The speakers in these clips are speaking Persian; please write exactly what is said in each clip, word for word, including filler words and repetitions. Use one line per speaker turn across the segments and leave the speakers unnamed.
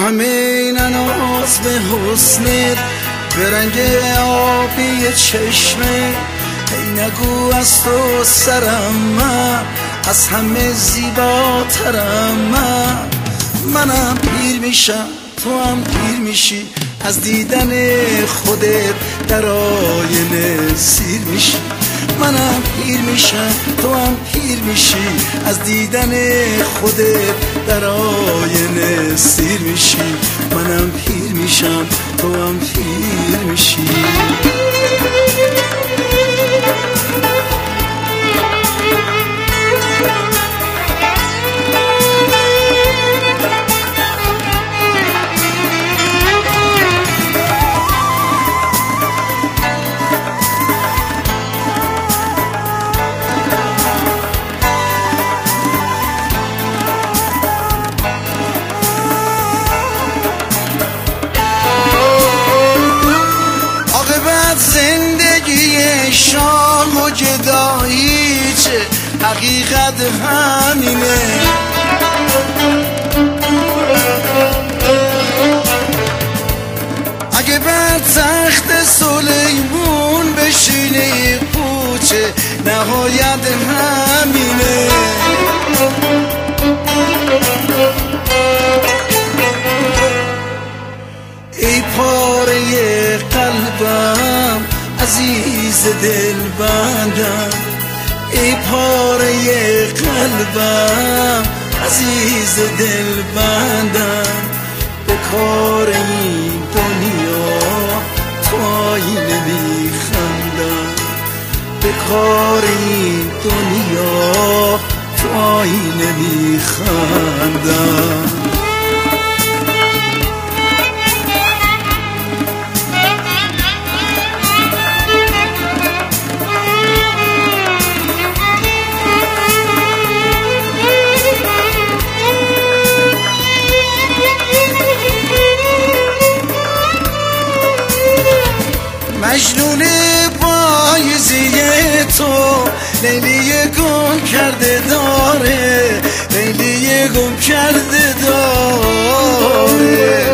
همه این ناز به حسنت، به رنگ آبی چشمه. ای نگو از تو سرم من، از همه زیباترم من. منم پیر میشم تو هم پیر میشی، از دیدن خودت در آینه سیر میشی. منم پیر میشم تو هم پیر میشی، از دیدن خودت در آینه سیر میشی. منم پیر میشم تو هم پیر میشی. زندگی شام و جدایی چه حقیقت همینه. اگه بر تخت سلیمون بشینه پوچه نهایت همینه. ای پاره قلبم عزیز دل بندم، ای پاره قلبم عزیز دل بندم. به کار این دنیا تو آینه میخندم، به کار این دنیا تو آینه میخندم. مجنون پاییزی تو لیلی گم کرده داره، لیلی گم کرده داره.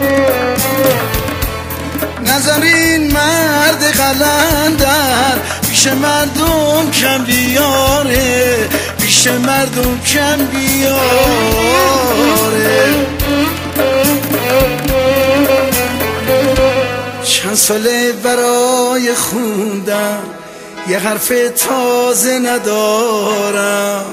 نذارین مرد قلندر پیش مردم کم بیاره، پیش مردم کم بیاره. چند ساله برای خوندم یه حرف تازه ندارم،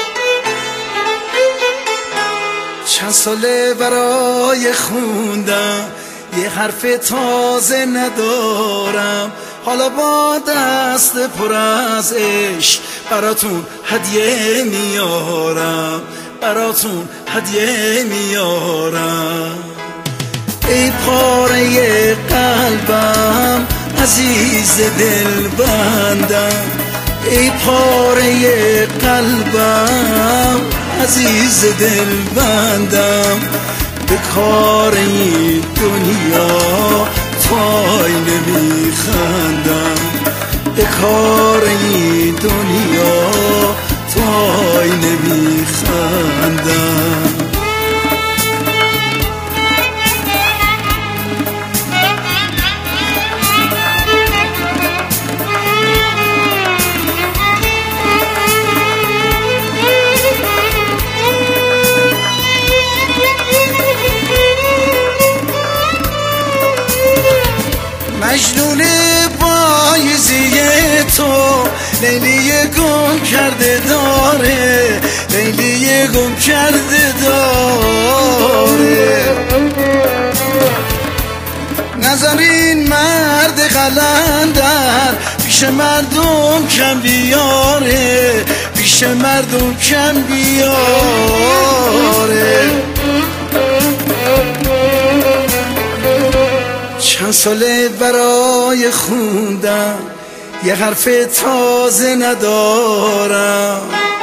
چند ساله برای خوندم یه حرف تازه ندارم. حالا با دست پر از عشق براتون هدیه میارم، براتون هدیه میارم. ای پاره قلبم عزیز دل بندم، ای پاره قلبم عزیز دل بندم. به کار این دنیا تو آینه میخندم، به کار این دنیا تو آینه میخندم. مجنون پاییزی تو لیلی گم کرده داره، لیلی گم کرده داره. نذارین مرد قلندر پیش مردم کم بیاره، پیش مردم کم بیاره. چند ساله برای خوندم یه حرف تازه ندارم،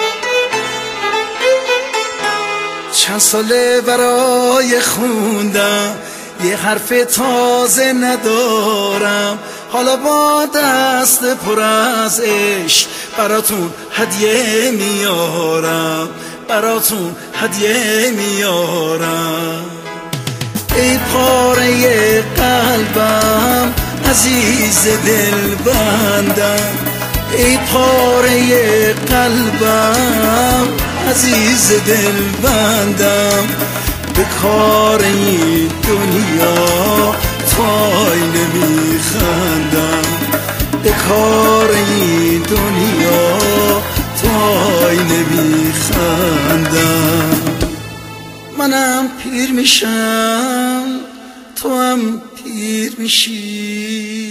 چند ساله برای خوندم یه حرف تازه ندارم. حالا با دست پر از عشق براتون هدیه میارم، براتون هدیه میارم. ای پاره قلبم عزیز دل بندم، ای پاره قلبم عزیز دل بندم، به کار این دنیا پای نمیخندم، به کار این دنیا پای نمیخندم. منم پیر میشم تو هم پیر میشی،